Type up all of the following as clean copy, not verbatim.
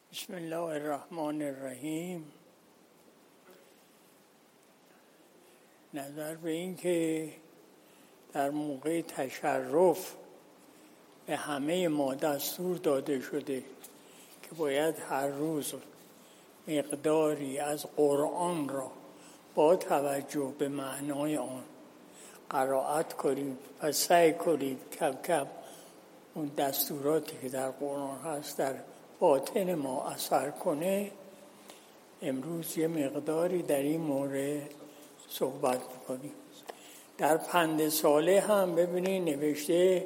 بسم الله الرحمن الرحیم. نظر به این که در موقع تشرف به همه ما دستور داده شده که باید هر روز مقداری از قرآن را با توجه به معنای آن قرائت کنیم و سعی کنیم کم کم اون دستوراتی که در قرآن هست در باطن ما اثر کنه. امروز یه مقداری در این مورد صحبت می‌کنیم. در پند ساله هم ببینید نوشته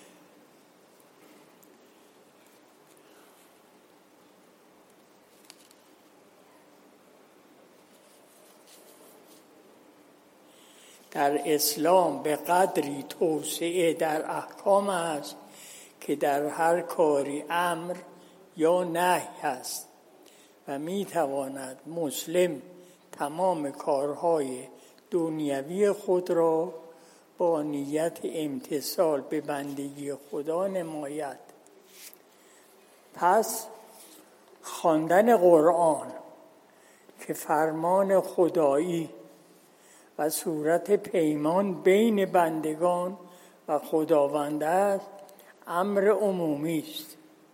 در اسلام به قدری توسعه در احکام است که در هر کاری امر یا نهی است و میتواند مسلم تمام کارهای دنیوی خود را با نیت امتثال به بندگی خدا نماید. پس خواندن قرآن که فرمان خدایی و صورت پیمان بین بندگان و خداوند است امر عمومی است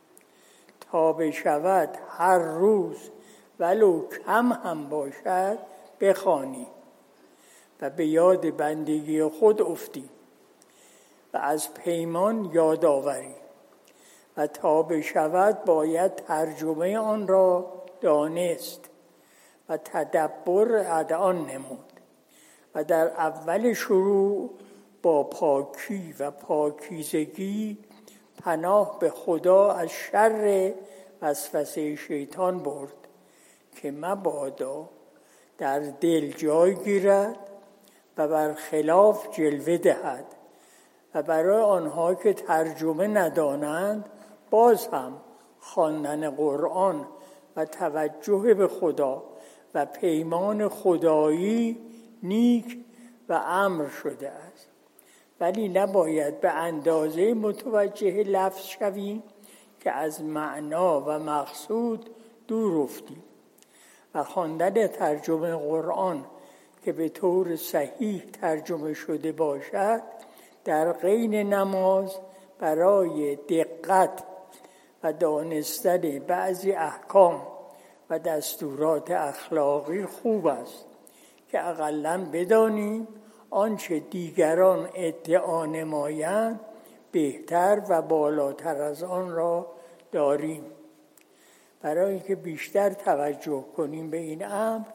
تا بشود هر روز ولو کم هم باشد بخوانی و به یاد بندگی خود افتی و از پیمان یاد آوری و تا بشود باید ترجمه آن را دانست و تدبر آن نمود و در اول شروع با پاکی و پاکیزگی پناه به خدا از شر وسوسه شیطان برد که مبادا در دل جای گیرد و برخلاف جلوه دهد و برای آنها که ترجمه ندانند باز هم خواندن قرآن و توجه به خدا و پیمان خدایی نیک و امر شده است. ولی نباید به اندازه متوجه لفظ شویم که از معنا و مقصود دور افتیم و خواندن ترجمه قرآن که به طور صحیح ترجمه شده باشد در غین نماز برای دقت و دانستن بعضی احکام و دستورات اخلاقی خوب است که اقلاً بدانیم آنچه دیگران ادعا نمایند بهتر و بالاتر از آن را داریم. برای اینکه بیشتر توجه کنیم به این امر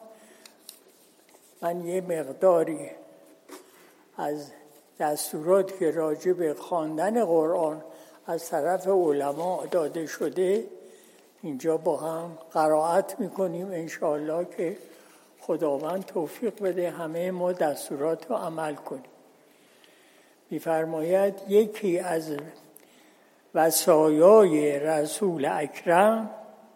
من یه مقداری از دستورات که راجع به خواندن قرآن از طرف علما داده شده اینجا با هم قرائت میکنیم انشاءالله که خداوند توفیق بده همه ما دستورات رو عمل کنیم. می‌فرماید یکی از وصایای رسول اکرم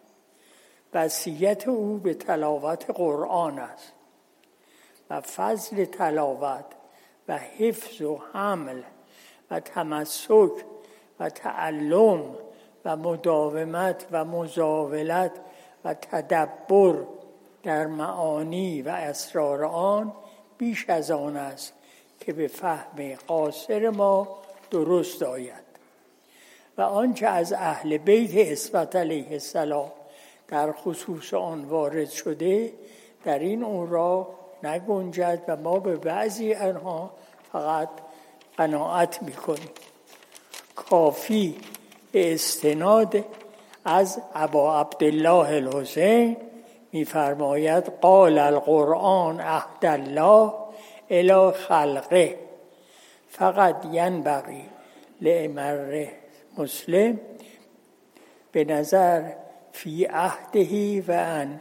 وصیت او به تلاوت قرآن است و فضل تلاوت و حفظ و حمل و تمسک و تعلم و مداومت و مزاولت و تدبر در معانی و اسرار آن بیش از آن است که به فهم قاصر ما درست آید و آنچه از اهل بیت عصمت علیه السلام در خصوص آن وارد شده در این اورا نگنجد و ما به بعضی آنها فقط قناعت میکنیم. کافی به استناد از ابا عبدالله الحسین می‌فرماید قال القرآن عهد الله الی خلقه فقط ینبغی لامر مسلم به نظر فی عهده و ان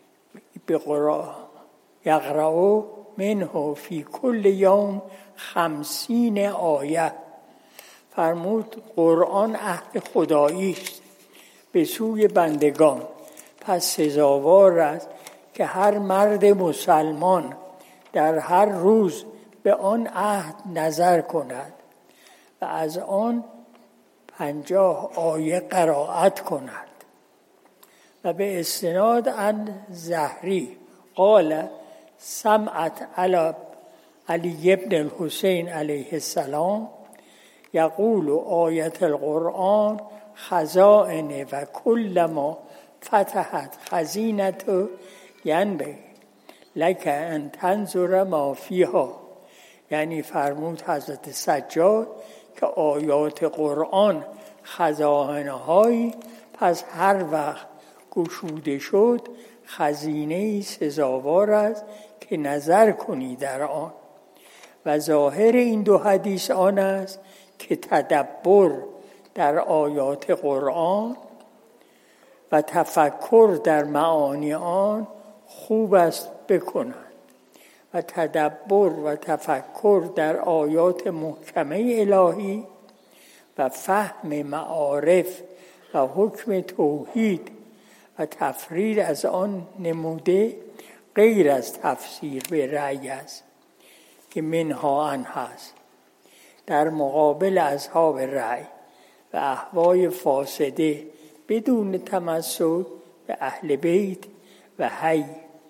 یقرأ منه فی کل یوم 50 آیه. فرمود قرآن عهد خدایی است به سوی بندگان، پس سزاوار است که هر مرد مسلمان در هر روز به آن عهد نظر کند و از آن 50 آیه قرائت کند و به استناد عن زهری قال سمعت علی ابن الحسین علیه السلام یقول آیت القرآن خزائن و کل ما فتحت خزینت ینبغی لک ان تنظر ما فیها. یعنی فرمود حضرت سجاد که آیات قرآن خزانه هایی، پس هر وقت گشوده شد خزینه سزاوار است که نظر کنی در آن. و ظاهر این دو حدیث آن است که تدبر در آیات قرآن و تفکر در معانی آن خوب است بکنند. و تدبر و تفکر در آیات محکمه الهی و فهم معارف و حکم توحید و تفرید از آن نموده غیر از تفسیر به رأی است که منها آن هست، در مقابل اصحاب رأی و اهوای فاسده بدون تمسک به اهل بیت و حی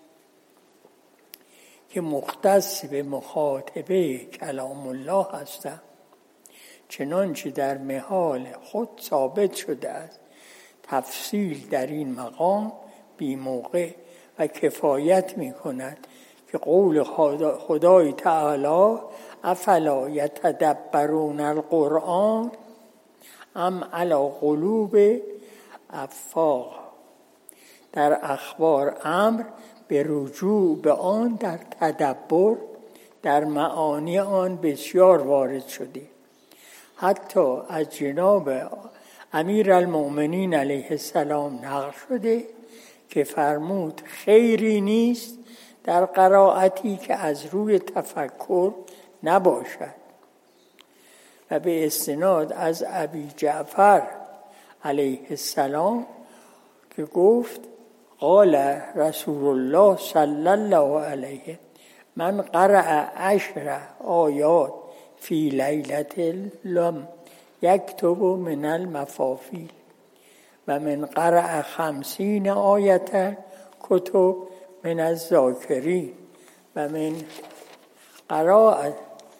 که مختص به مخاطبه کلام الله هستند، چنانچه در محال خود ثابت شده است. تفصیل در این مقام بی موقع و کفایت می کند که قول خدای تعالی افلا یتدبرون القرآن ام علی قلوب افاق در اخبار امر به رجوع به آن در تدبر در معانی آن بسیار وارد شده. حتی از جناب امیرالمؤمنین علیه السلام نقل شده که فرمود خیری نیست در قرائتی که از روی تفکر نباشد. و به استناد از ابی جعفر علیه السلام که گفت قال رسول الله صلی الله علیه من قرأ 10 آیات فی لیلة لم یکتب من المفاصیل و من قرأ 50 آیة کتب من الذاکرین و من قرأ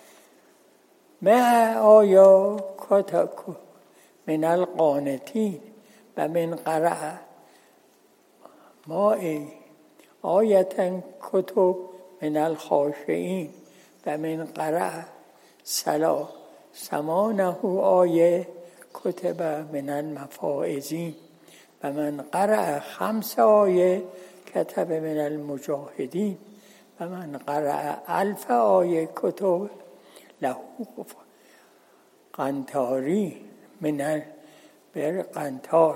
100 آیات کتب من القانتین و من قرأ 100 آیة کتب من الخاشعین و من قرأ 80 آیه کتب من المفائزین و من قرأ 5 آیه کتب من المجاهدین و من قرأ 1000 آیه کتب له قنطاری من قنطار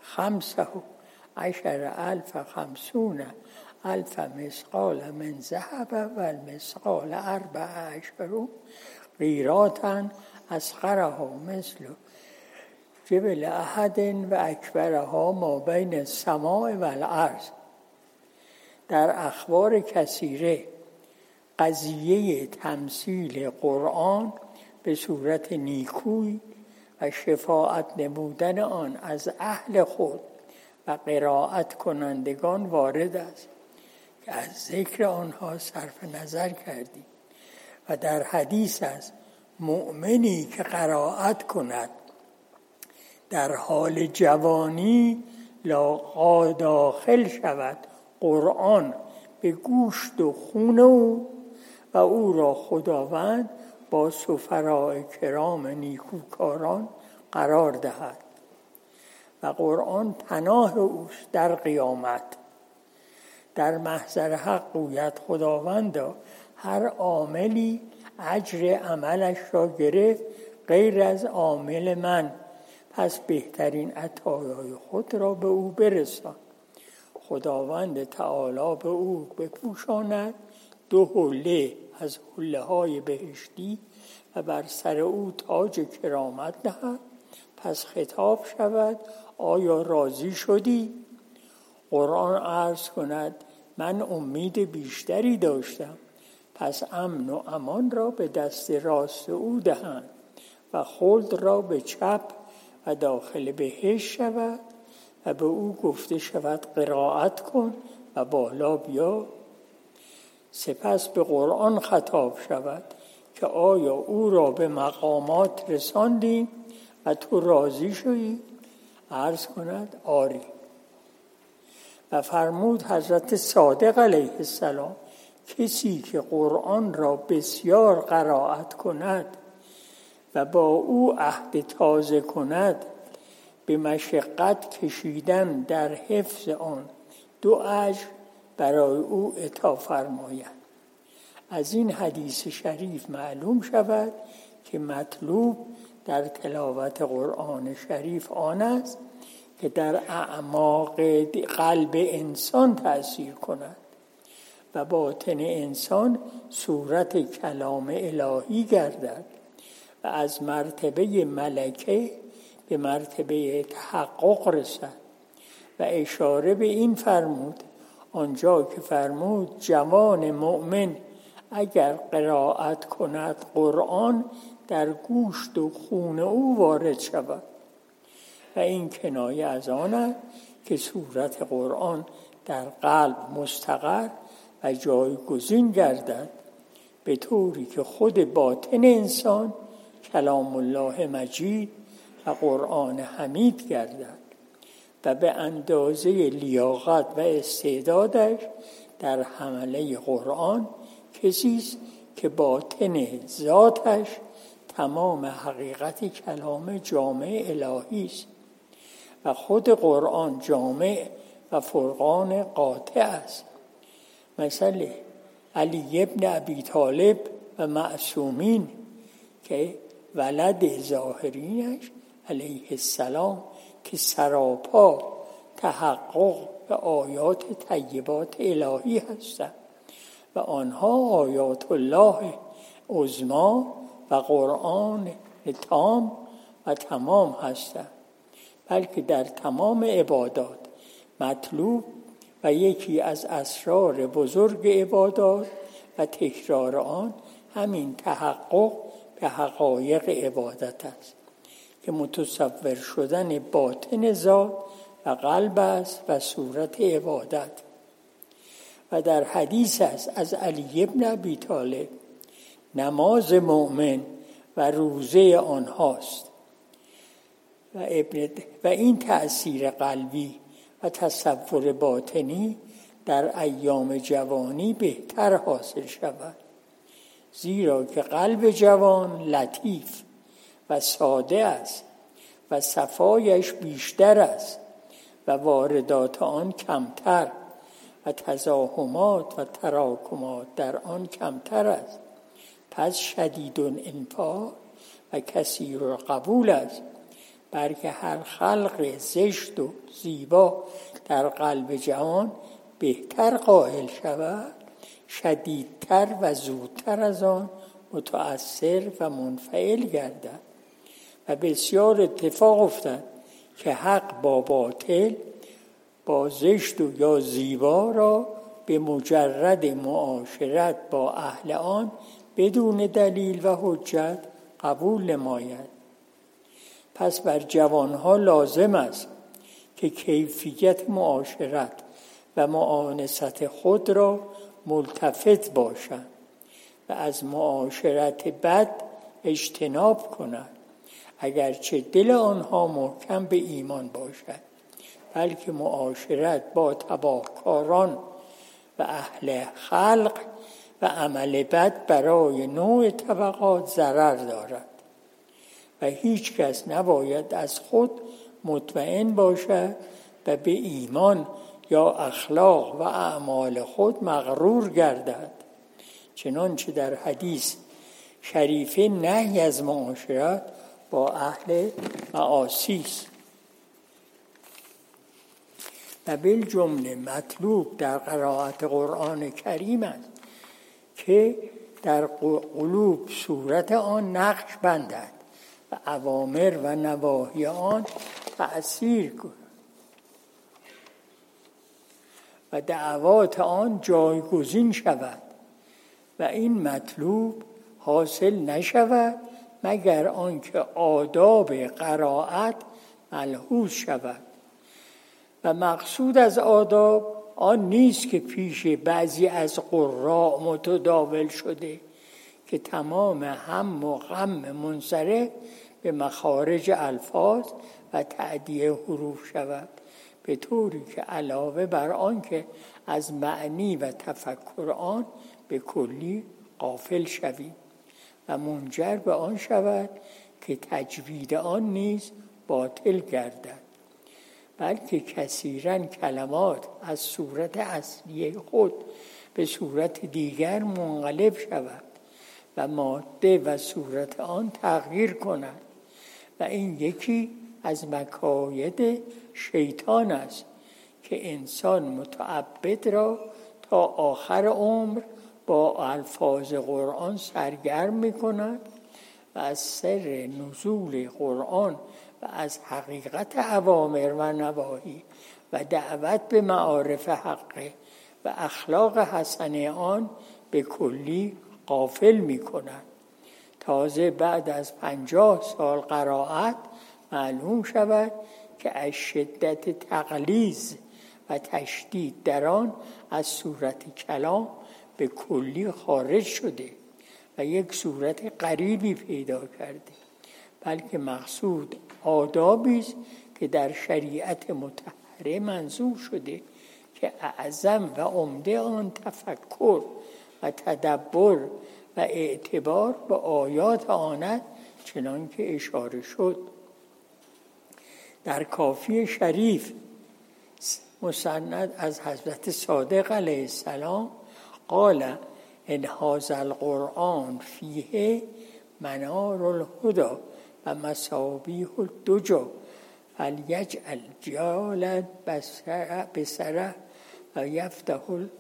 15,000 50,000 مثقال من ذهب و المثقال 14 قیراطا اصغرها مثل جبل احد و اکبرها ما بین السماء و الارض. در اخبار کثیره قضیه تمثیل قرآن به صورت نیکوی و شفاعت نمودن آن از اهل خود و قرائت کنندگان وارد است که از ذکر آنها صرف نظر کردیم. و در حدیث است مؤمنی که قرائت کند در حال جوانی لا داخل شود قرآن به گوشت و خون او و او را خداوند با سفراء کرام نیکوکاران قرار دهد و قرآن پناه اوست در قیامت. در محضر حق گوید خداوندا هر عاملی اجر عملش را گرفت غیر از عامل من، پس بهترین عطایای خود را به او برسان. خداوند تعالی به او بپوشاند 2 حله از حله های بهشتی و بر سر او تاج کرامت دهد. پس خطاب شود آیا راضی شدی؟ قرآن عرض کند من امید بیشتری داشتم. پس امن و امان را به دست راست او دهند و خلد را به چپ و داخل بهشت شود و به او گفته شود قرائت کن و بالا بیا. سپس به قرآن خطاب شود که آیا او را به مقامات رساندیم و تو راضی شدی؟ عرض کند آری. و فرمود حضرت صادق علیه السلام کسی که قرآن را بسیار قرائت کند و با او عهد تازه کند، به مشقت کشیدن در حفظ آن 2 اجر برای او عطا فرمایند. از این حدیث شریف معلوم شود که مطلوب در تلاوت قرآن شریف آن است که در اعماق قلب انسان تأثیر کند و باطن انسان صورت کلام الهی گردد و از مرتبه ملکه به مرتبه تحقق رسد. و اشاره به این فرمود آنجا که فرمود جوان مؤمن اگر قرائت کند قرآن در گوشت و خون او وارد شود. و این کنایه از آن است که صورت قرآن در قلب مستقر و جایگزین گردد، به طوری که خود باطن انسان کلام الله مجید و قرآن حمید گردد و به اندازه لیاقت و استعدادش در حمله قرآن کسی است که باطن ذاتش تمام حقیقت کلام جامع الهی است و خود قرآن جامع و فرقان قاطع است. مثل علی ابن ابی طالب و معصومین که ولد ظاهرینش علیه السلام که سراپا تحقق به آیات طیبات الهی هستند و آنها آیات الله عظمی و قرآن تام و تمام هستند، بلکه در تمام عبادات مطلوب و یکی از اسرار بزرگ عبادات و تکرار آن همین تحقق به حقایق عبادت است که متصور شدن باطن ذات و قلب است و صورت عبادت. و در حدیث است از علی ابن ابی طالب نماز مؤمن و روزه آنهاست و این تأثیر قلبی و تصور باطنی در ایام جوانی بهتر حاصل شود، زیرا که قلب جوان لطیف و ساده است و صفایش بیشتر است و واردات آن کمتر و تزاحمات و تراکمات در آن کمتر است. پس شدید الانفاق و کثیر القبول است، بلکه هر خلق زشت و زیبا در قلب جوان بهتر قائل شود، شدیدتر و زودتر از آن متأثر و منفعل گردد. و بسیار اتفاق افتاد که حق با باطل، با زشت و یا زیبا را به مجرد معاشرت با اهل آن بدون دلیل و حجت قبول نماید. پس بر جوانها لازم است که کیفیت معاشرت و معانست خود را ملتفت باشند و از معاشرت بد اجتناب کنند، اگرچه دل آنها محکم به ایمان باشد، بلکه معاشرت با تباهکاران و اهل خلق و عمل بد برای نوع طبقات ضرر دارد و هیچ کس نباید از خود مطمئن باشد و به ایمان یا اخلاق و اعمال خود مغرور گردد، چنانچه در حدیث شریفه نهی از معاشرت با اهل معاصی است. و بالجمله مطلوب در قرائت قرآن کریم است که در قلوب صورت آن نقش بندد و اوامر و نواهی آن تأثیر کند و دعوات آن جایگزین شود و این مطلوب حاصل نشود مگر آنکه آداب قرائت ملحوظ شود و مقصود از آداب آن نیست که پیش بعضی از قراء متداول شده که تمام هم و غم منصرف به مخارج الفاظ و تأدیه حروف شود، به طوری که علاوه بر آن که از معنی و تفکر آن به کلی غافل شویم و منجر به آن شود که تجوید آن نیز باطل گردد، بلکه کثیراً کلمات از صورت اصلی خود به صورت دیگر منقلب شود و ماده و صورت آن تغییر کند و این یکی از مکاید شیطان است که انسان متعبد را تا آخر عمر با الفاظ قرآن سرگرم می کند و از سر نزول قرآن و از حقیقت اوامر و نواهی و دعوت به معارف حقه و اخلاق حسنه آن به کلی غافل می کند. تازه بعد از 50 سال قرائت معلوم شود که از شدت تغلیظ و تشدید در آن از صورت کلام به کلی خارج شده و یک صورت غریبی پیدا کرده، بلکه مقصود آدابی است که در شریعت مطهره منظور شده که اعظم و عمده آن تفکر و تدبر و اعتبار به آیات آنت، چنان که اشاره شد. در کافی شریف مسند از حضرت صادق علیه السلام قال ان هذا القرآن فیه منار الهدى و مصابیح الدجى فلیجعل جعالا بصره و یفتح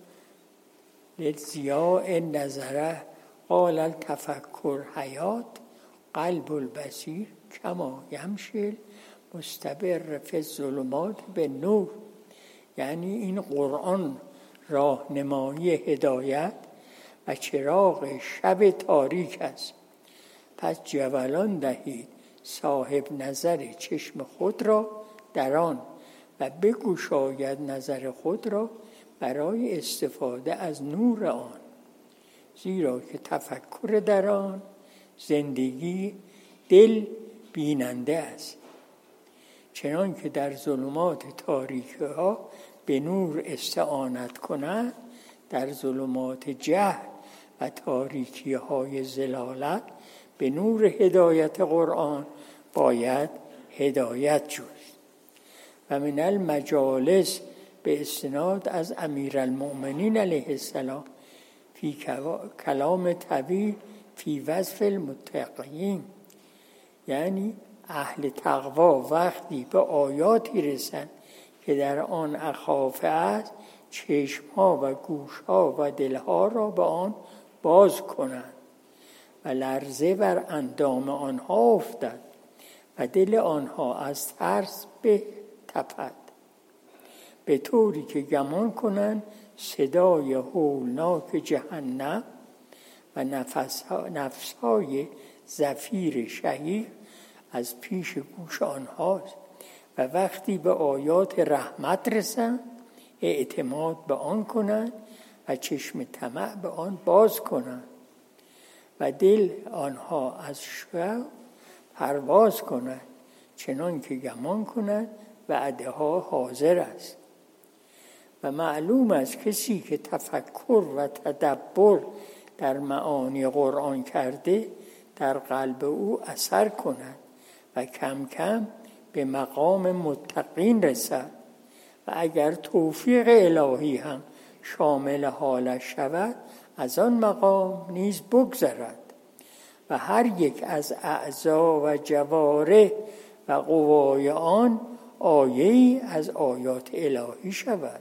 للضیاء نظره قال التفکر حیات قلب البصیر کما یمشی مستبر فی الظلمات به نور. یعنی این قرآن راهنمایی هدایت و چراغ شب تاریک است، پس جولان دهید صاحب نظر چشم خود را در آن و بگشاید نظر خود را برای استفاده از نور آن، زیرا که تفکر در آن زندگی دل بیننده است. چنان که در ظلمات تاریکی ها به نور استعانت کنند، در ظلمات جهل و تاریکی های ضلالت به نور هدایت قرآن باید هدایت جوید. و من المجالس به استناد از امیرالمؤمنین علیه السلام فی کلام طویل فی وصف المتقین، یعنی اهل تقوا وقتی به آیاتی رسند که در آن اخافه است، چشمها و گوشها و دلها را به آن باز کنند و لرزه بر اندام آنها افتد و دل آنها از ترس بتپد، به طوری که گمان کنند صدای هولناک جهنم و نفسهای زفیر شهیق از پیش گوش آنهاست و وقتی به آیات رحمت رسند اعتماد به آن کنند و چشم طمع به آن باز کنند و دل آنها از شوق پرواز کنند، چنان که گمان کنند وعده ها حاضر است. و معلوم است کسی که تفکر و تدبر در معانی قرآن کرده در قلب او اثر کند و کم کم به مقام متقین رسد و اگر توفیق الهی هم شامل حالش شود از آن مقام نیز بگذرد و هر یک از اعضا و جوارح و قوای آن آیه‌ای از آیات الهی شود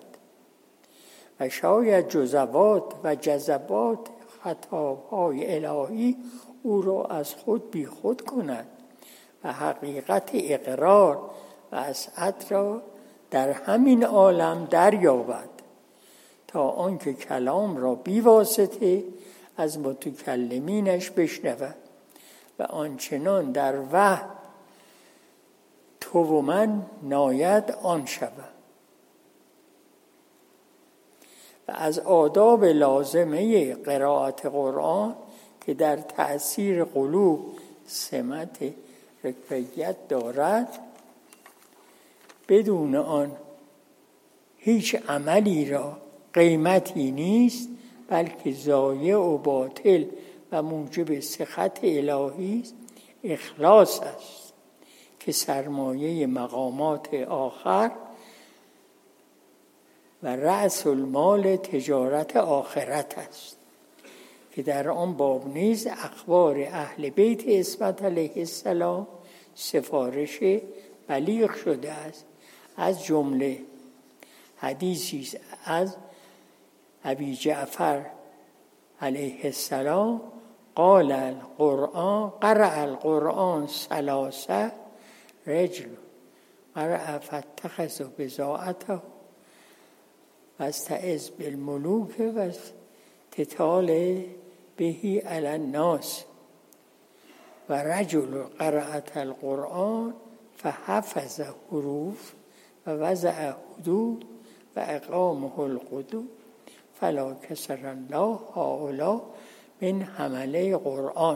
و شاید جزوات و جذبات خطاب‌های الهی او را از خود بی خود کند و حقیقت اقرار و اسعد را در همین عالم دریابد، تا آنکه کلام را بی واسطه از متکلمینش بشنود و آنچنان در وحی تو و من ناید آن شود. و از آداب لازمه قرائت قرآن که در تأثیر قلوب سمت رکیت دارد، بدون آن هیچ عملی را قیمتی نیست، بلکه ضایع و باطل و موجب سخط الهی است. اخلاص است که سرمایه مقامات آخر و رأس المال تجارت آخرت است، که در آن باب نیز اخبار اهل بیت عصمت علیه السلام سفارش بلیغ شده است. از جمله حدیثی از ابی جعفر علیه السلام قرأ القرآن 3 رجل قرأ فاتخذوا بضاعته واستعذ بالملوک واستطال به علی الناس و رجل قرأت القرآن فحفظ حروف و وضع حدود و اقامه الحدود فلا کسر الله هؤلاء من حمله قرآن.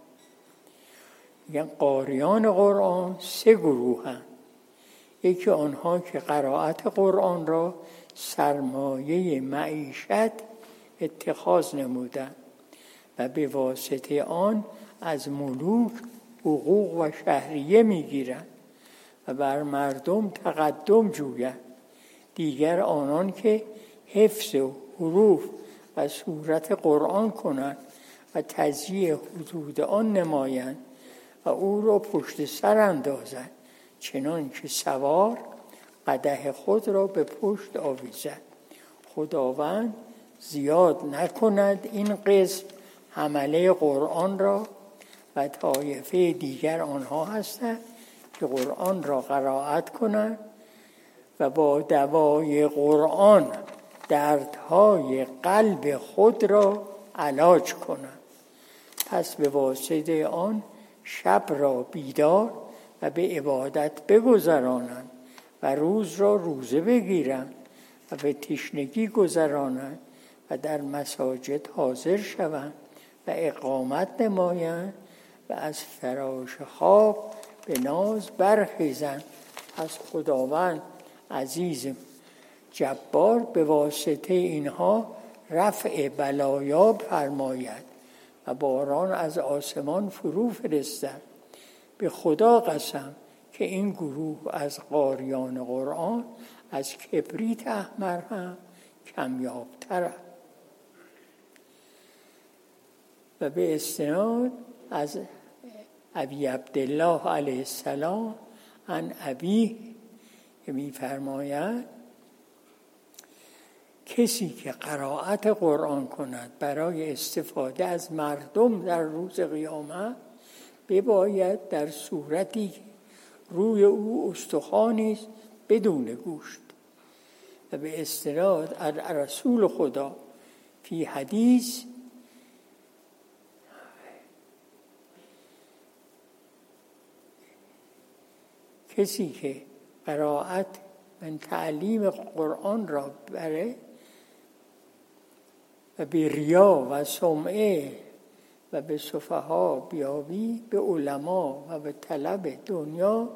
میگن قاریان قرآن 3 گروه هم. یکی آنها که قرائت قرآن را سرمایه معیشت اتخاذ نمودند و به واسطه آن از ملوک حقوق و شهریه میگیرند و بر مردم تقدم جویند. دیگر آنان که حفظ حروف و صورت قرآن کنند و تضییع حدود آن نمایند و او را پشت سر اندازند، چنان که سوار قدح خود را به پشت آویزد. خداوند زیاد نکند این قسم حمله قرآن را. و طایفه دیگر آنها هستند که قرآن را قرائت کنند و با دوای قرآن دردهای قلب خود را علاج کنند. پس به واسطه آن شب را بیدار و به عبادت بگذرانند و روز را روزه بگیرند و به تشنگی گذرانند و در مساجد حاضر شوند و اقامت نمایند و از فراش خواب به ناز برخیزند. از خداوند عزیز جبار به واسطه اینها رفع بلایا فرماید و باران از آسمان فرو فرستد. به خدا قسم که این گروه از قاریان قرآن از کبریت احمر هم کمیاب‌تر. و به استناد از ابی عبدالله علیه السلام عن ابی که می‌فرماید کسی که قرائت قرآن کند برای استفاده از مردم در روز قیامت، بباید در صورتی روی او استخوانی است بدون گوشت. و به استناد از رسول خدا فی حدیث کسی که قرائت و تعلیم قرآن را بره و به ریا و سمعه و به سفها بیابی، به علما و به طلب دنیا،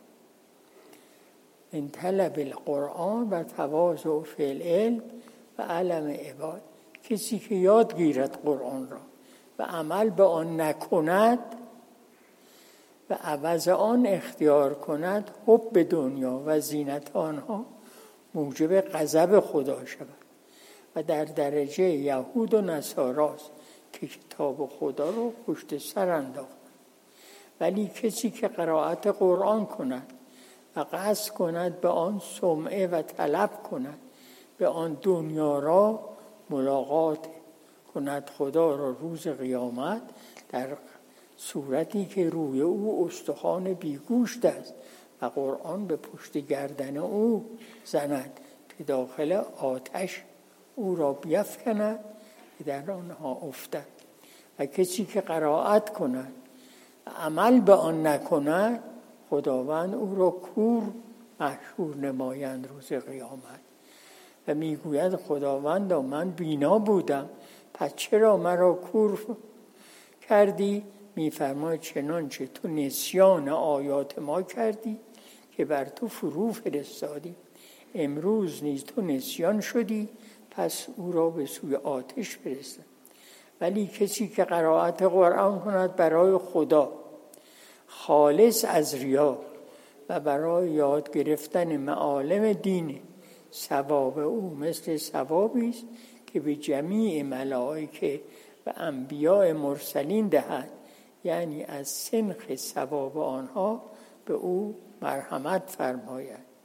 من طلب القرآن و تواضع فی العلم و علم عباد. کسی که یاد گیرد قرآن را و عمل به آن نکند و عوض آن اختیار کند، حب دنیا و زینت آنها موجب غضب خدا شود و در درجه یهود و نصاراست که کتاب خدا را پشت سر انداخت. ولی کسی که قرائت قرآن کند و قصد کند به آن سمعه و طلب کند، به آن دنیا را ملاقات کند خدا را روز قیامت، در صورتی که روی او استخوان بیگوشت است و قرآن به پشت گردن او زند که داخل آتش او را بیفکند که در آنها افتد. و کسی که قرائت کند و عمل به آن نکند، خداوند او را کور محشور نمایند روز قیامت. و میگوید خداوندا من بینا بودم، پس چرا مرا کور کردی؟ میفرماید چنانچه تو نسیان آیات ما کردی که بر تو فرو فرستادی، امروز نیز تو نسیان شدی، پس او را به سوی آتش فرستاد. ولی کسی که قرائت قرآن کند برای خدا، خالص از ریا و برای یاد گرفتن معالم دین، ثواب او مثل ثوابی است که به جمیع ملائکه و انبیاء مرسلین دهد، یعنی از سنخ ثواب آنها به او مرحمت فرماید.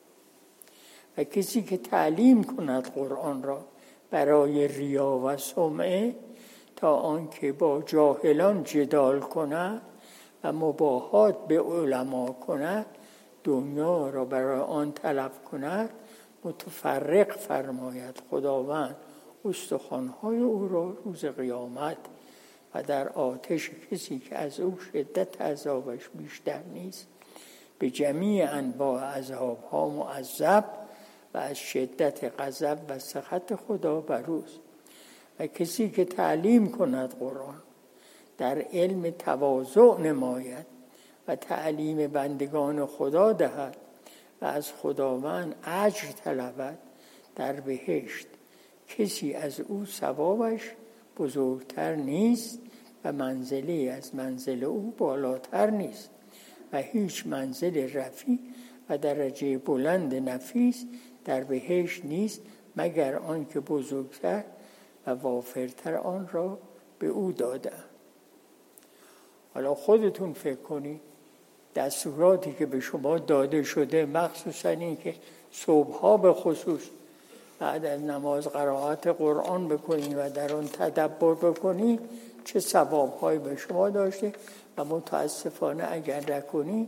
و کسی که تعلیم کند قرآن را برای ریا و سمعه، تا آنکه با جاهلان جدال کند و مباهات به علما کند، دنیا را برای آن طلب کند، متفرق فرماید خداوند استخوان‌های او را روز قیامت و در آتش کسی که از او شدت عذابش بیشتر نیست، به جمیع انواع عذاب‌ها معذب و از شدت غضب و سخط خدا بر اوست. و کسی که تعلیم کند قرآن، در علم تواضع نماید و تعلیم بندگان خدا دهد و از خداوند اجر طلبد، در بهشت کسی از او ثوابش بزرگتر نیست و منزلی از منزل او بالاتر نیست و هیچ منزل رفیع و درجه بلند نفیس در بهشت نیست مگر آنکه بزرگتر و وافرتر آن را به او داده. حالا خودتون فکر کنید دستوراتی که به شما داده شده، مخصوصا این که صبحها به خصوص بعد از نماز قرائت قرآن بکنید و در آن تدبر بکنید، چه ثوابهایی به شما داشته و متاسفانه اگر نکنید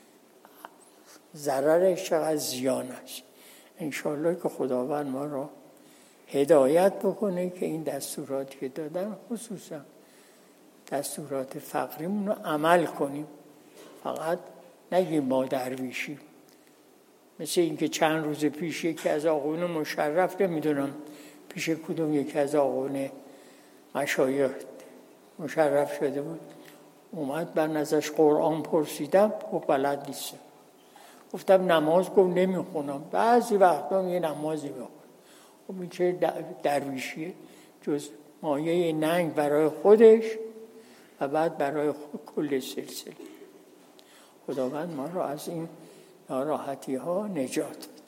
ضررش چقدر زیان است. انشاءالله که خداوند ما را هدایت بکنه که این دستوراتی که دادن، خصوصا دستورات فقریمون رو عمل کنیم، فقط نگیم ما درویشیم. مثل این که چند روز پیش یکی از آقایون مشرف، نمیدونم پیش کدوم یکی از آقایون مشایخ مشرف شده بود، اومد من ازش قرآن پرسیدم، خب بلد نیستم. گفتم نماز، گفت نمیخونم. بعضی وقتا یه نمازی میخونم. خب این چه درویشیه جز مایه ننگ برای خودش و بعد برای کل سلسله. خداوند ما را از این ناراحتی ها نجات